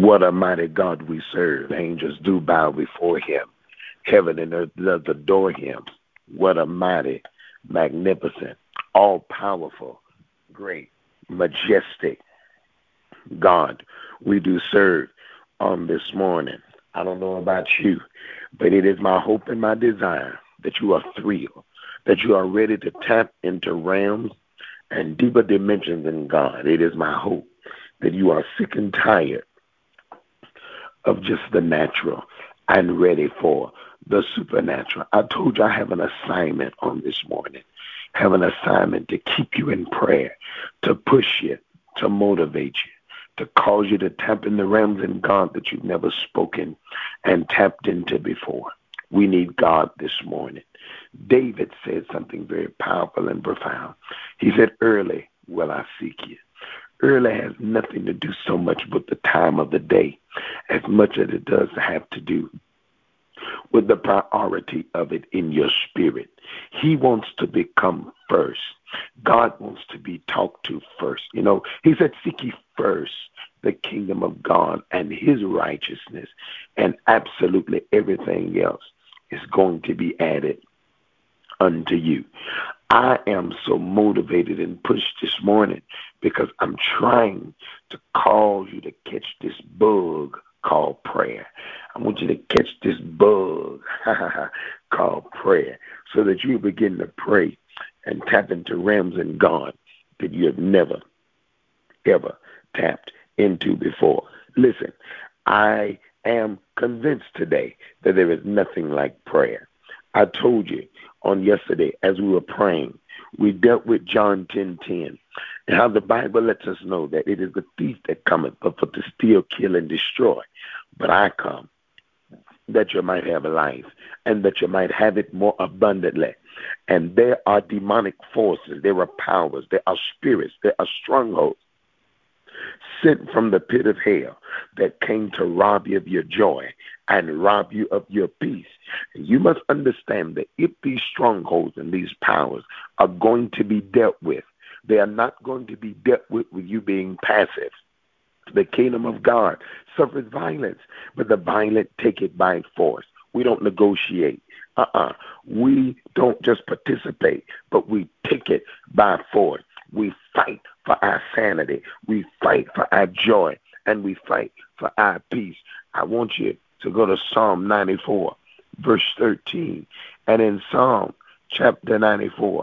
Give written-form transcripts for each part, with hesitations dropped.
What a mighty God we serve. Angels do bow before him. Heaven and earth does adore him. What a mighty, magnificent, all powerful, great, majestic God we do serve on this morning. I don't know about you, but it is my hope and my desire that you are thrilled, that you are ready to tap into realms and deeper dimensions in God. It is my hope that you are sick and tired of just the natural and ready for the supernatural. I told you I have an assignment on this morning. Have an assignment to keep you in prayer, to push you, to motivate you, to cause you to tap in the realms in God that you've never spoken and tapped into before. We need God this morning. David said something very powerful and profound. He said, early will I seek you. Early has nothing to do so much with the time of the day as much as it does have to do with the priority of it in your spirit. He wants to become first. God wants to be talked to first. You know, he said, seek ye first the kingdom of God and his righteousness, and absolutely everything else is going to be added unto you. I am so motivated and pushed this morning because I'm trying to call you to catch this bug called prayer. I want you to catch this bug called prayer so that you begin to pray and tap into realms in God that you have never, ever tapped into before. Listen, I am convinced today that there is nothing like prayer. I told you on yesterday as we were praying, we dealt with John 10:10 and how the Bible lets us know that it is the thief that cometh but for to steal, kill, and destroy. But I come that you might have life and that you might have it more abundantly. And there are demonic forces, there are powers, there are spirits, there are strongholds sent from the pit of hell that came to rob you of your joy and rob you of your peace. And you must understand that if these strongholds and these powers are going to be dealt with, they are not going to be dealt with you being passive. The kingdom of God suffers violence, but the violent take it by force. We don't negotiate. We don't just participate, but we take it by force. We fight for our sanity. We fight for our joy. And we fight for our peace. I want you to go to Psalm 94, verse 13. And in Psalm chapter 94,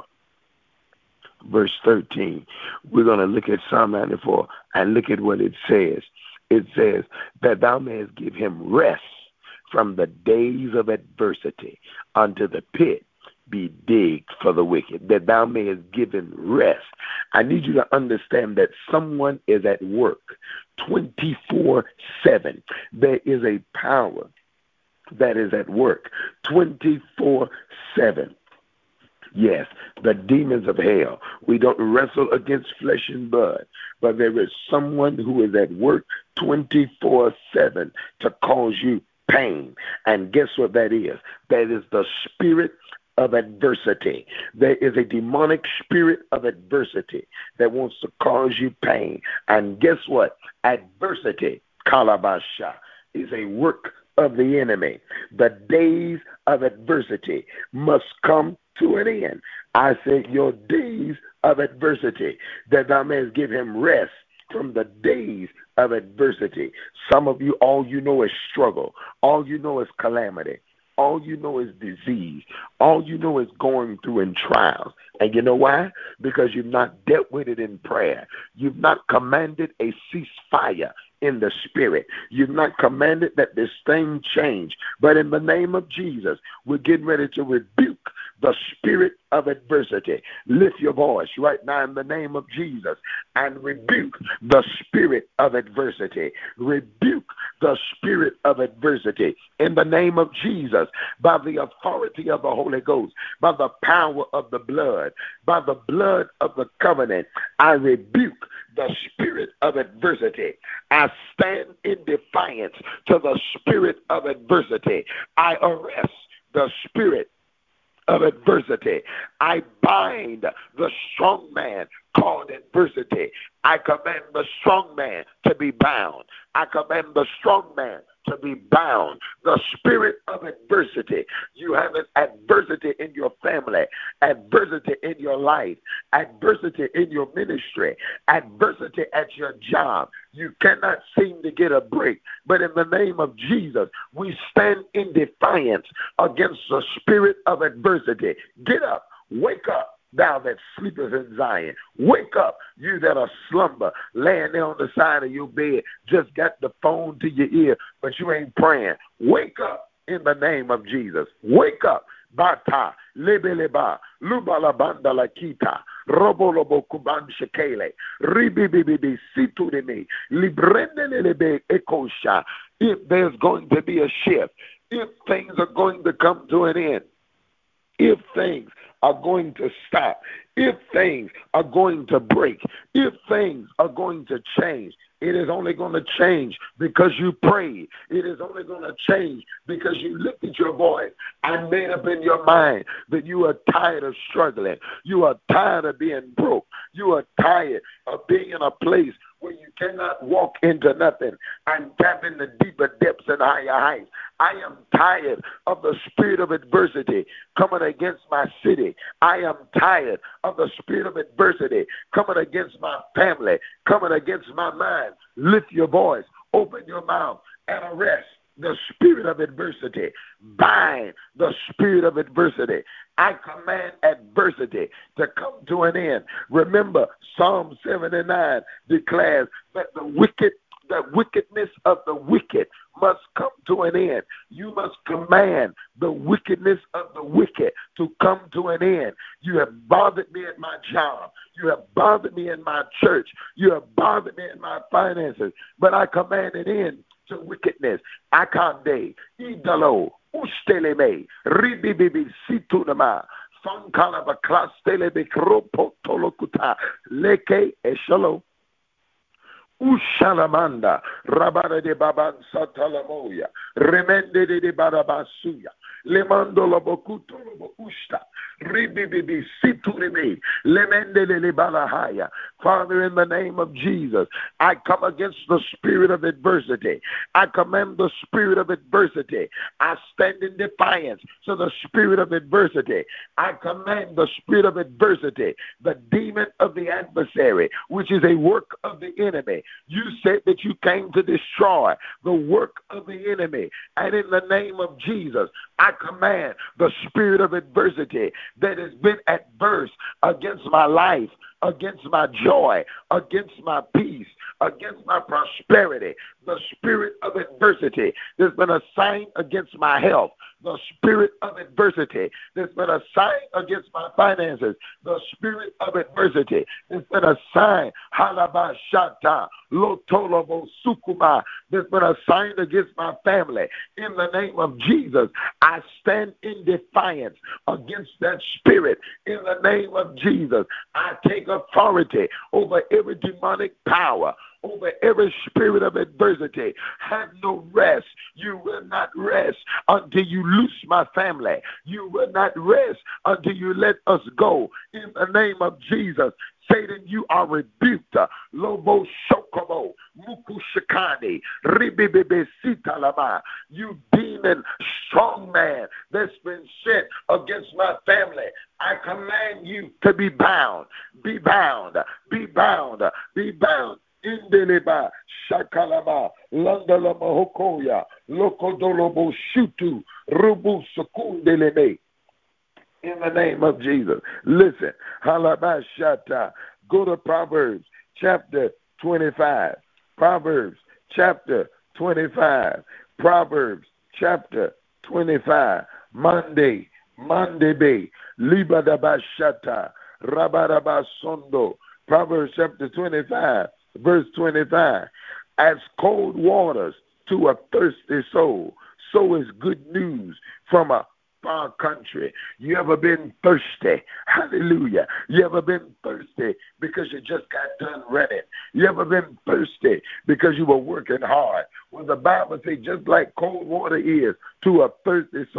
verse 13, we're going to look at Psalm 94 and look at what it says. It says that thou mayest give him rest from the days of adversity unto the pit be digged for the wicked, that thou mayest give him rest. I need you to understand that someone is at work 24/7. There is a power that is at work 24/7. Yes, the demons of hell. We don't wrestle against flesh and blood, but there is someone who is at work 24/7 to cause you pain. And guess what that is? That is the spirit of adversity. There is a demonic spirit of adversity that wants to cause you pain. And guess what? Adversity, kalabasha, is a work of the enemy. The days of adversity must come to an end. I said your days of adversity, that thou mayest give him rest from the days of adversity. Some of you, all you know is struggle. All you know is calamity. All you know is disease. All you know is going through in trials. And you know why? Because you've not dealt with it in prayer. You've not commanded a ceasefire in the spirit. You've not commanded that this thing change. But in the name of Jesus, we're getting ready to rebuke the spirit of adversity. Lift your voice right now in the name of Jesus and rebuke the spirit of adversity. Rebuke the spirit of adversity in the name of Jesus, by the authority of the Holy Ghost, by the power of the blood, by the blood of the covenant. I rebuke the spirit of adversity. I stand in defiance to the spirit of adversity. I arrest the spirit of adversity. I bind the strong man called adversity. I command the strong man to be bound. I command the strong man to be bound. The spirit of adversity. You have an adversity in your family, adversity in your life, adversity in your ministry, adversity at your job. You cannot seem to get a break. But in the name of Jesus, we stand in defiance against the spirit of adversity. Get up, wake up. Thou that sleepeth in Zion, wake up, you that are slumber, laying there on the side of your bed, just got the phone to your ear, but you ain't praying. Wake up in the name of Jesus. Wake up. Bata, lebeleba, lubalabanda lakita, robolobo kuban shekele, ribibibibi situdeme, librendelebe ekosha. If there's going to be a shift, if things are going to come to an end, if things are going to stop, if things are going to break, if things are going to change, it is only going to change because you prayed. It is only going to change because you lifted your voice and made up in your mind that you are tired of struggling. You are tired of being broke. You are tired of being in a place where you cannot walk into nothing and tap into deeper depths and higher heights. I am tired of the spirit of adversity coming against my city. I am tired of the spirit of adversity coming against my family, coming against my mind. Lift your voice, open your mouth, and arrest the spirit of adversity. Bind the spirit of adversity. I command adversity to come to an end. Remember, Psalm 79 declares that the wickedness of the wicked must come to an end. You must command the wickedness of the wicked to come to an end. You have bothered me at my job. You have bothered me in my church. You have bothered me in my finances. But I command an end to wickedness. Akande, idalo, usteleme, ribibibi situnama, fankalaba klastelebe kropo tolokuta, leke eshalo. Ushalamanda, Rabara de Baban Satalamoya, Remende de Barabasuya, Lemando Lobocuto Lobocusta, Ribibi Siturime, Lemende de Balahaya. Father, in the name of Jesus, I come against the spirit of adversity. I command the spirit of adversity. I stand in defiance to the spirit of adversity. I command the spirit of adversity, the demon of the adversary, which is a work of the enemy. You said that you came to destroy the work of the enemy. And in the name of Jesus, I command the spirit of adversity that has been adverse against my life, against my joy, against my peace, against my prosperity, the spirit of adversity that's been assigned against my health, the spirit of adversity that's been assigned against my finances, the spirit of adversity that's been assigned, halabashata, lotolobo sukuma, that's been assigned against my family. In the name of Jesus, I stand in defiance against that spirit. In the name of Jesus, I take authority over every demonic power, over every spirit of adversity. Have no rest. You will not rest until you loose my family. You will not rest until you let us go. In the name of Jesus, Satan, you are rebuked. Lobo shokobo, muku shikani, ribibibi sitalama. You demon strong man that's been sent against my family. I command you to be bound. Be bound. Be bound. Be bound. Indeleba shakalama landalama hokoya lokodolobo shutu rubu sukundeleme. In the name of Jesus. Listen, halabashata. Go to Proverbs chapter 25. Proverbs chapter 25. Proverbs chapter 25. Monday be libadabashata rabarabasondo. Proverbs chapter 25. Verse 25, as cold waters to a thirsty soul, so is good news from a far country. You ever been thirsty? Hallelujah. You ever been thirsty because you just got done running? You ever been thirsty because you were working hard? Well, the Bible says just like cold water is to a thirsty soul,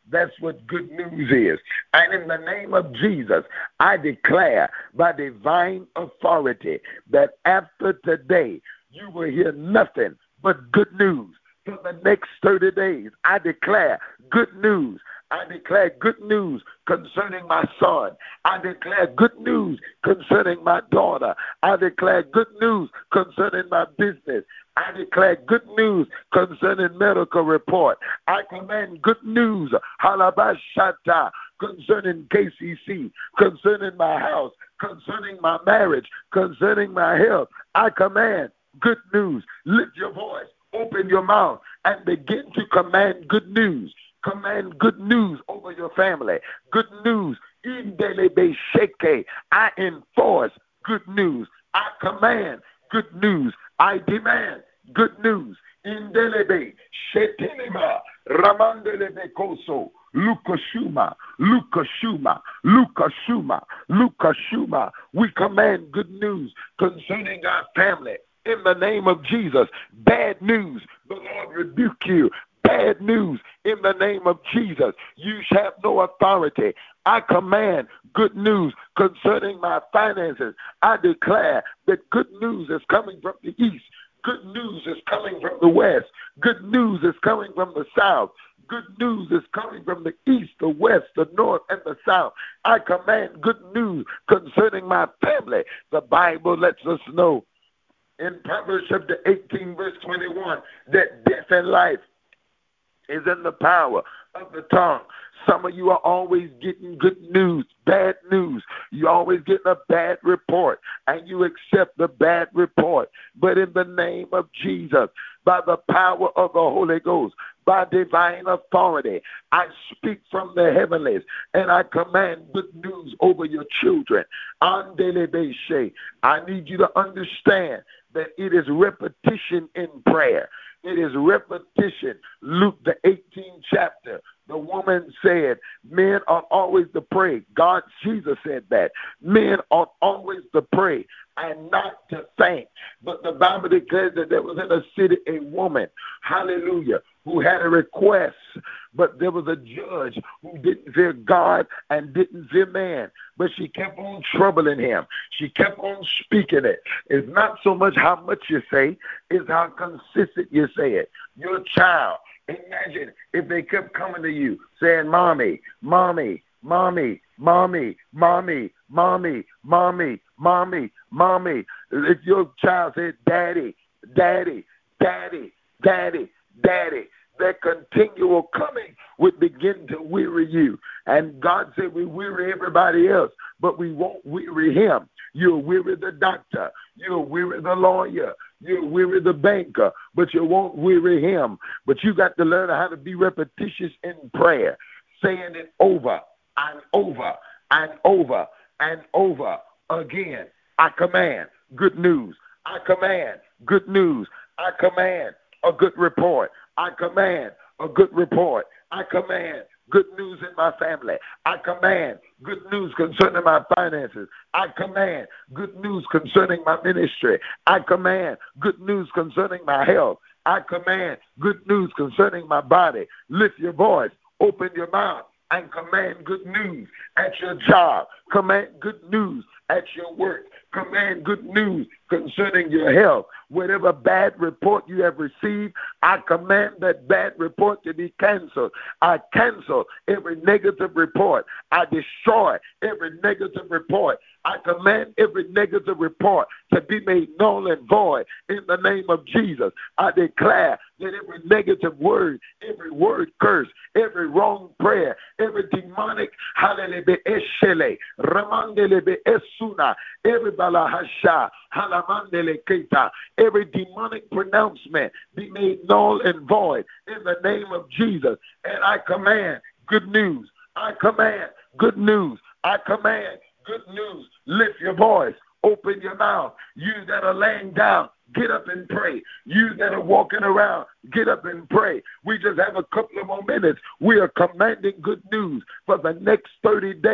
That's what good news is. And in the name of Jesus, I declare by divine authority that after today, you will hear nothing but good news. For the next 30 days, I declare good news. I declare good news concerning my son. I declare good news concerning my daughter. I declare good news concerning my business. I declare good news concerning medical report. I command good news, halabashata, concerning KCC, concerning my house, concerning my marriage, concerning my health. I command good news. Lift your voice, open your mouth, and begin to command good news. Command good news over your family. Good news. Indelebe sheke. I enforce good news. I command good news. I demand good news. Indelebe shetelema ramandelebe koso. Lukashuma, Lukashuma, Lukashuma, Lukashuma. We command good news concerning our family. In the name of Jesus, bad news, the Lord rebuke you. Bad news, in the name of Jesus, you shall have no authority. I command good news concerning my finances. I declare that good news is coming from the east. Good news is coming from the west. Good news is coming from the south. Good news is coming from the east, the west, the north, and the south. I command good news concerning my family. The Bible lets us know in Proverbs chapter 18, verse 21, that death and life is in the power of the tongue. Some of you are always getting good news, bad news. You're always getting a bad report, and you accept the bad report. But in the name of Jesus, by the power of the Holy Ghost, by divine authority, I speak from the heavenlies, and I command good news over your children. Andelebeshe. I need you to understand that it is repetition in prayer. It is repetition. Luke, the 18th chapter, the woman said, men ought always to pray. God, Jesus said that. Men ought always to pray and not to faint. But the Bible declares that there was in a city a woman, hallelujah, who had a request, but there was a judge who didn't fear God and didn't fear man, but she kept on troubling him. She kept on speaking it. It's not so much how much you say, it's how consistent you say it. Your child, imagine if they kept coming to you saying, mommy, mommy, mommy, mommy, mommy, mommy, mommy, mommy, mommy. If your child said, daddy, daddy, daddy, daddy, daddy, that continual coming would begin to weary you. And God said we weary everybody else, but we won't weary him. You'll weary the doctor. You'll weary the lawyer. You'll weary the banker, but you won't weary him. But you got to learn how to be repetitious in prayer, saying it over and over and over and over again. I command good news. I command good news. I command a good report. I command a good report. I command good news in my family. I command good news concerning my finances. I command good news concerning my ministry. I command good news concerning my health. I command good news concerning my body. Lift your voice, open your mouth, and command good news at your job. Command good news at your work. Command good news concerning your health. Whatever bad report you have received, I command that bad report to be canceled. I cancel every negative report. I destroy every negative report. I command every negative report to be made null and void in the name of Jesus. I declare that every negative word, every word curse, every wrong prayer, every demonic hallelujah, eshele, ramandelebe esuna, every balahasha, halamandele keta, every demonic pronouncement be made null and void in the name of Jesus. And I command good news. I command good news. I command good news. Lift your voice. Open your mouth. You that are laying down, get up and pray. You that are walking around, get up and pray. We just have a couple of more minutes. We are commanding good news for the next 30 days.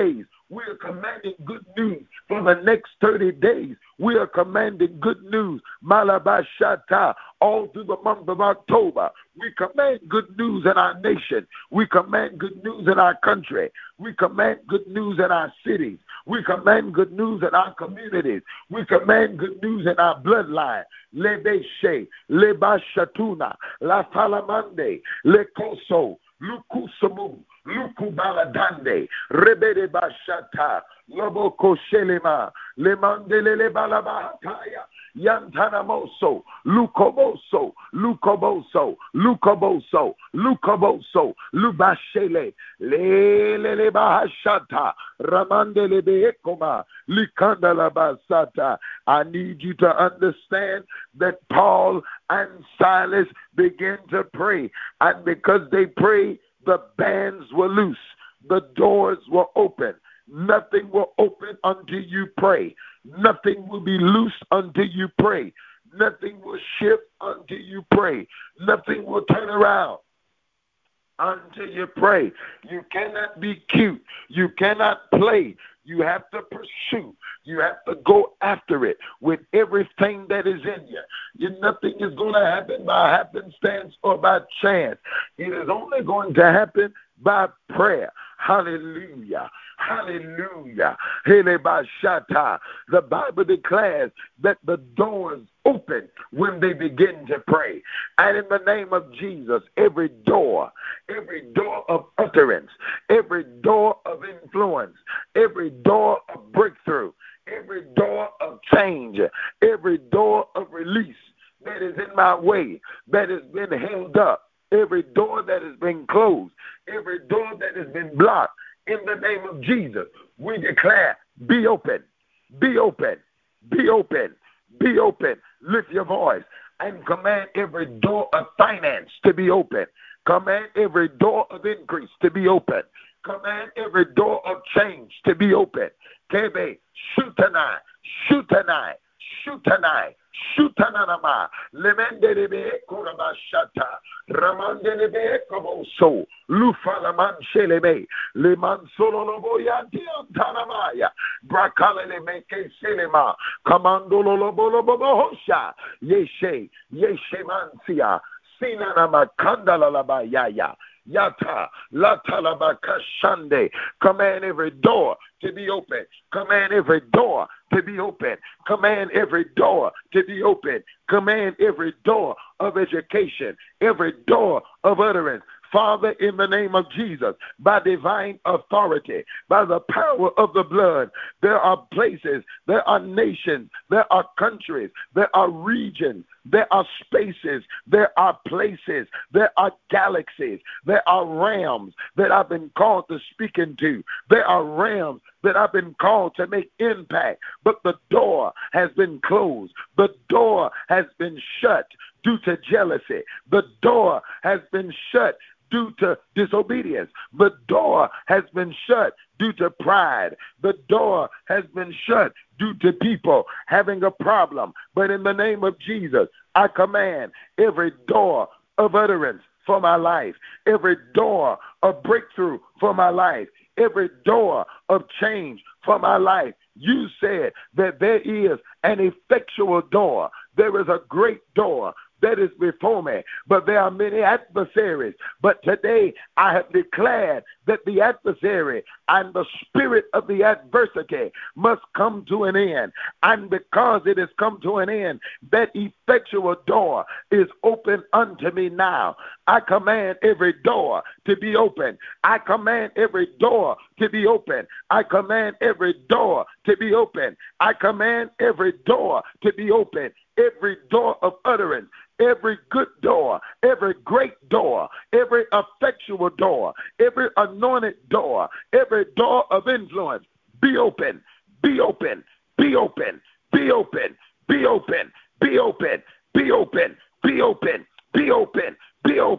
We are commanding good news for the next 30 days. We are commanding good news, Malabashata, all through the month of October. We command good news in our nation. We command good news in our country. We command good news in our cities. We command good news in our communities. We command good news in our bloodline. Lebeshe, Lebashatuna, La Falamande, Lekoso, Lukusamu, Lukubaladande, Rebede Bashata, Loboko Shelema, Lemandelele Balabahataya, Yantanamoso, Lukoboso, Lukoboso, Lukoboso, Lukoboso, Lubashele, Lele Bahashata, Ramandele Beekoma, Likandala Basata. I need you to understand that Paul and Silas began to pray, and because they prayed, the bands were loose, the doors were open. Nothing will open until you pray. Nothing will be loose until you pray. Nothing will shift until you pray. Nothing will turn around until you pray. You cannot be cute. You cannot play. You have to pursue. You have to go after it with everything that is in you. Nothing is going to happen by happenstance or by chance. It is only going to happen by prayer. Hallelujah. Hallelujah. Helebashata. The Bible declares that the doors open when they begin to pray. And in the name of Jesus, every door of utterance, every door of influence, every door of breakthrough, every door of change, every door of release that is in my way, that has been held up, every door that has been closed, every door that has been blocked, in the name of Jesus, we declare, be open, be open, be open, be open. Lift your voice and command every door of finance to be open. Command every door of increase to be open. Command every door of change to be open. Kebe, shutanai, shutanai, shutanai, shutananama, lemendelebe korabashata, ramandelebe koboso, lufalaman shelebe, leman sololoboyanti antanamaya, brakalele meke selema, kamandololobolobobosha, yeshe, yeshe mansia, sinanama kandalalabayaya. Yata, latalabakashande. Command every door to be open. Command every door to be open. Command every door to be open. Command every door of education, every door of utterance. Father, in the name of Jesus, by divine authority, by the power of the blood, there are places, there are nations, there are countries, there are regions, there are spaces, there are places, there are galaxies, there are realms that I've been called to speak into. There are realms that I've been called to make impact, but the door has been closed. The door has been shut due to jealousy. The door has been shut due to disobedience. The door has been shut due to pride. The door has been shut due to people having a problem. But in the name of Jesus, I command every door of utterance for my life, every door of breakthrough for my life, every door of change for my life. You said that there is an effectual door. There is a great door that is before me, but there are many adversaries. But today I have declared that the adversary and the spirit of the adversity must come to an end. And because it has come to an end, that effectual door is open unto me now. I command every door to be open. I command every door to be open. I command every door to be open. I command every door to be open. Every door of utterance, every good door, every great door, every effectual door, every anointed door, every door of influence, be open, be open, be open, be open, be open, be open, be open, be open, be open, be open,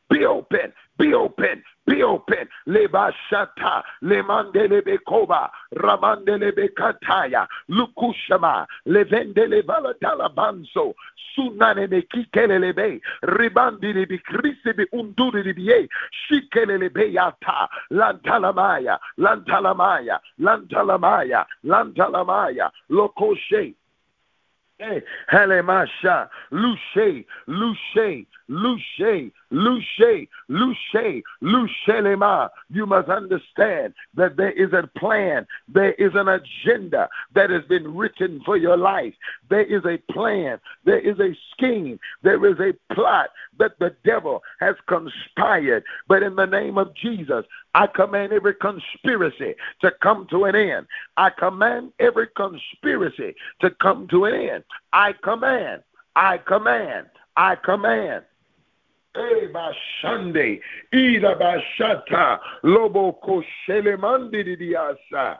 be open, be open, be open. Leba shata, lemandele koba, ramandele kataya, lukushama, levendele valatala banzo, sunane me kikelelebe, ribandili bi krisi bi unduri biye, shikelelebe yata, lantalamaya, lantalamaya, lantalamaya, lantalamaya, lokoshe. Hey, Halemasha, Luche, Luche, Luche, Luche, Luche, Luchelema. You must understand that there is a plan, there is an agenda that has been written for your life. There is a plan, there is a scheme, there is a plot that the devil has conspired. But in the name of Jesus, I command every conspiracy to come to an end. I command every conspiracy to come to an end. I command, I command, I command. Bashande, Ida Bashata, Lobo Koshele Mandi Diasa.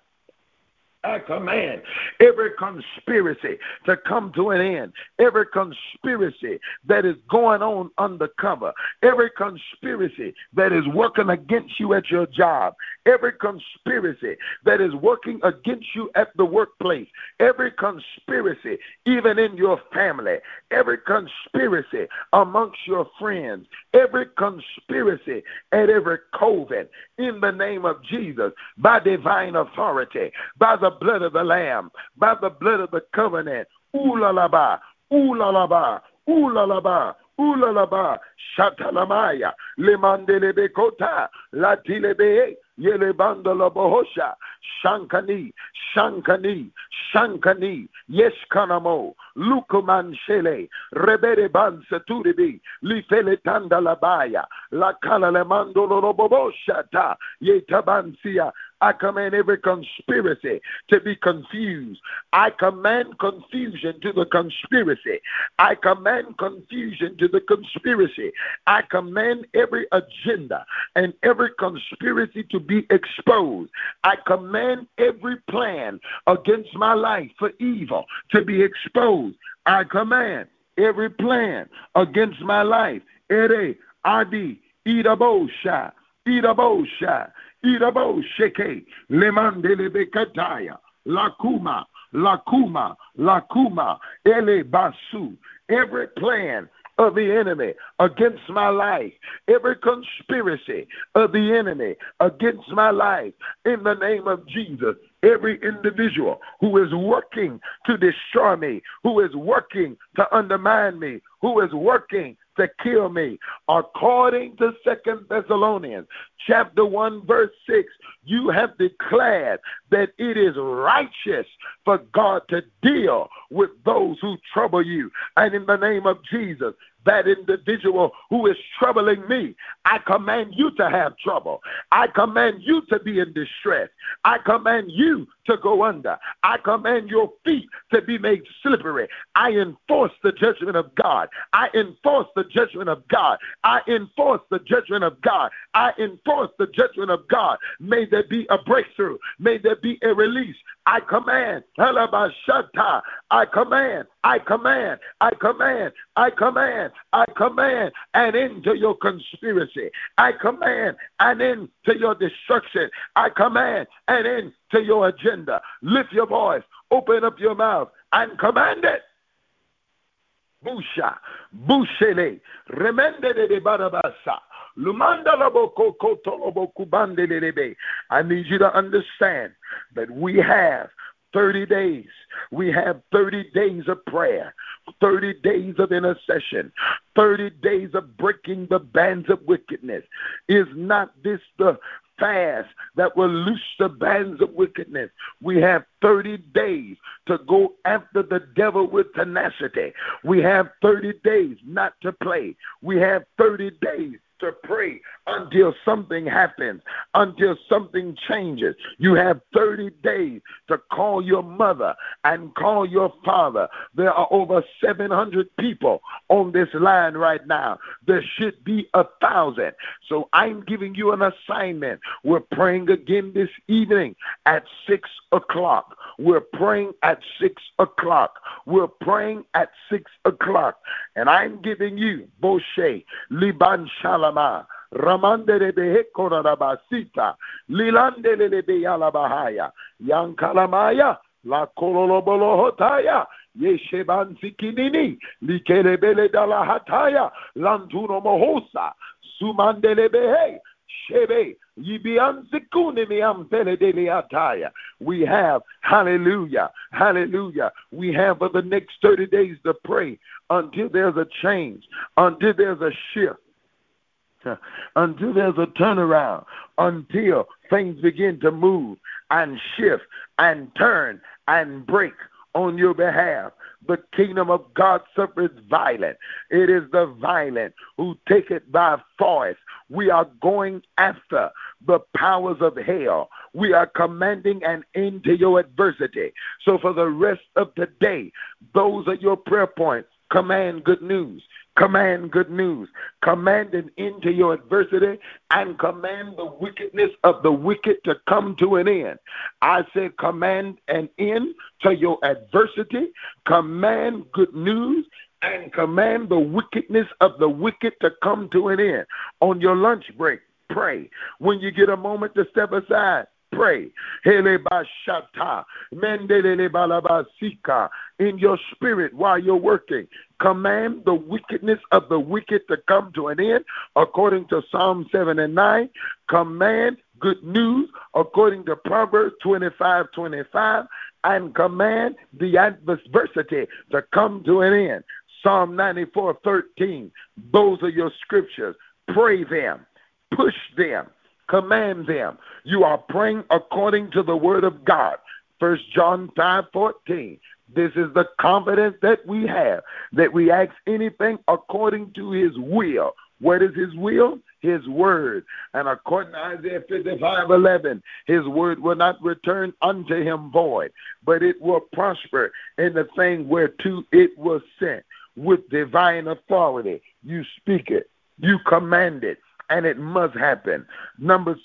I command every conspiracy to come to an end. Every conspiracy that is going on undercover. Every conspiracy that is working against you at your job. Every conspiracy that is working against you at the workplace. Every conspiracy, even in your family. Every conspiracy amongst your friends. Every conspiracy at every COVID. In the name of Jesus, by divine authority, by the blood of the Lamb, by the blood of the covenant. Oolalaba, oolalaba, oolalaba, oolalaba, shatalamaya, lemandelebe kota, latilebe, yelebandala bohosha, shankani, shankani, shankani, yeskanamo, lukuman shele, rebere ban saturibi, lifele tandalabaya, la kala lemandolo roboboshata, yetabansia. I command every conspiracy to be confused. I command confusion to the conspiracy. I command confusion to the conspiracy. I command every agenda and every conspiracy to be exposed. I command every plan against my life for evil to be exposed. I command every plan against my life. Ere, Adi, Idabosha, Idabosha, Irabo sheke, lemandele bekataya, lakuma, lakuma, lakuma, ele basu. Every plan of the enemy against my life, every conspiracy of the enemy against my life, in the name of Jesus, every individual who is working to destroy me, who is working to undermine me, who is working to kill me, according to 2 Thessalonians chapter 1 verse 6, you have declared that it is righteous for God to deal with those who trouble you. And in the name of Jesus, that individual who is troubling me, I command you to have trouble. I command you to be in distress. I command you to go under. I command your feet to be made slippery. I enforce the judgment of God. I enforce the judgment of God. I enforce the judgment of God. I enforce the judgment of God. May there be a breakthrough. May there be a release. I command. I command. I command. I command. I command. I command an end to your conspiracy. I command an end to your destruction. I command an end to your agenda. Lift your voice. Open up your mouth and command it. Busha, bushele, remende de barabasa. I need you to understand that we have 30 days. We have 30 days of prayer, 30 days of intercession, 30 days of breaking the bands of wickedness. Is not this the fast that will loose the bands of wickedness? We have 30 days to go after the devil with tenacity. We have 30 days not to play. We have 30 days to pray until something happens, until something changes. You have 30 days to call your mother and call your father. There are over 700 people on this line right now. There should be 1,000. So I'm giving you an assignment. We're praying again this evening at 6 o'clock. We're praying at 6 o'clock. We're praying at 6 o'clock. And I'm giving you, Boshe, Liban Shalama, Ramandele Behekorabasita, Lilandele Beyalabahaya, Yankalamaya, La Kololobolohotaya, Yesheban Sikinini, Likelebele Dalahataya, Lantuno Mohosa, Sumandele Behe, Shebe, Yibian Sikunimiam Teledeleataya. We have, hallelujah, hallelujah, we have for the next 30 days to pray until there's a change, until there's a shift, until there's a turnaround, until things begin to move and shift and turn and break on your behalf. The kingdom of God suffers violent. It is the violent who take it by force. We are going after the powers of hell. We are commanding an end to your adversity. So for the rest of the day, those are your prayer points. Command good news. Command good news. Command an end to your adversity and command the wickedness of the wicked to come to an end. I said command an end to your adversity, command good news, and command the wickedness of the wicked to come to an end. On your lunch break, pray. When you get a moment to step aside, pray. Helebashata, mendelelebalabasika. In your spirit while you're working, command the wickedness of the wicked to come to an end, according to Psalm 7 and 9. Command good news, according to Proverbs 25:25, and command the adversity to come to an end. Psalm 94:13. Those are your scriptures. Pray them, push them, command them. You are praying according to the word of God. 1 John 5:14. This is the confidence that we have, that we ask anything according to his will. What is his will? His word. And according to Isaiah 55:11, his word will not return unto him void, but it will prosper in the thing whereto it was sent. With divine authority, you speak it, you command it, and it must happen. Numbers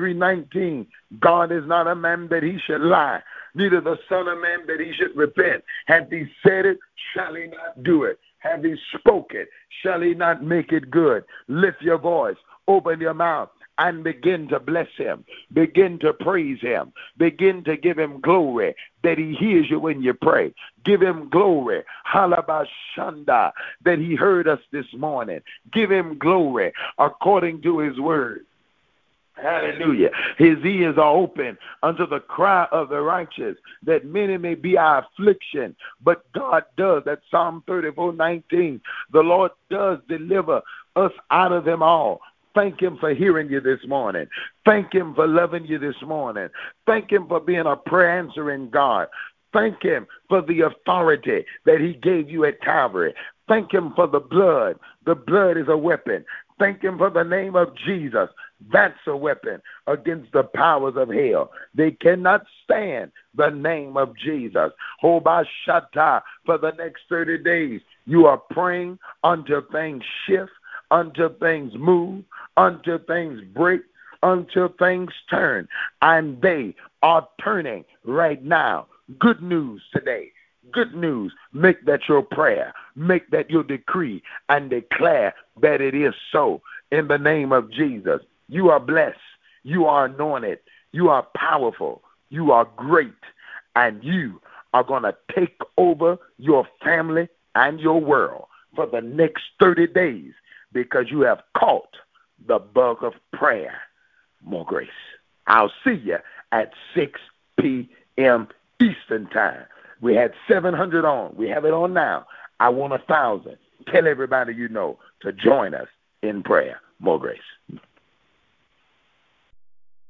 23:19, God is not a man that he should lie, neither the son of man that he should repent. Hath he said it, shall he not do it? Have he spoken, shall he not make it good? Lift your voice, open your mouth, and begin to bless him. Begin to praise him. Begin to give him glory that he hears you when you pray. Give him glory, halabashanda, that he heard us this morning. Give him glory according to his word. Hallelujah. His ears are open unto the cry of the righteous, that many may be our affliction. But God does. That's Psalm 34:19. The Lord does deliver us out of them all. Thank him for hearing you this morning. Thank him for loving you this morning. Thank him for being a prayer answering God. Thank him for the authority that he gave you at Calvary. Thank him for the blood. The blood is a weapon. Thank him for the name of Jesus. That's a weapon against the powers of hell. They cannot stand the name of Jesus. Hobashata, for the next 30 days, you are praying until things shift, until things move, until things break, until things turn. And they are turning right now. Good news today. Good news. Make that your prayer. Make that your decree and declare that it is so in the name of Jesus. You are blessed. You are anointed. You are powerful. You are great. And you are going to take over your family and your world for the next 30 days because you have caught the bug of prayer. More grace. I'll see you at 6 p.m. Eastern Time. We had 700 on. We have it on now. I want 1,000. Tell everybody you know to join us in prayer. More grace.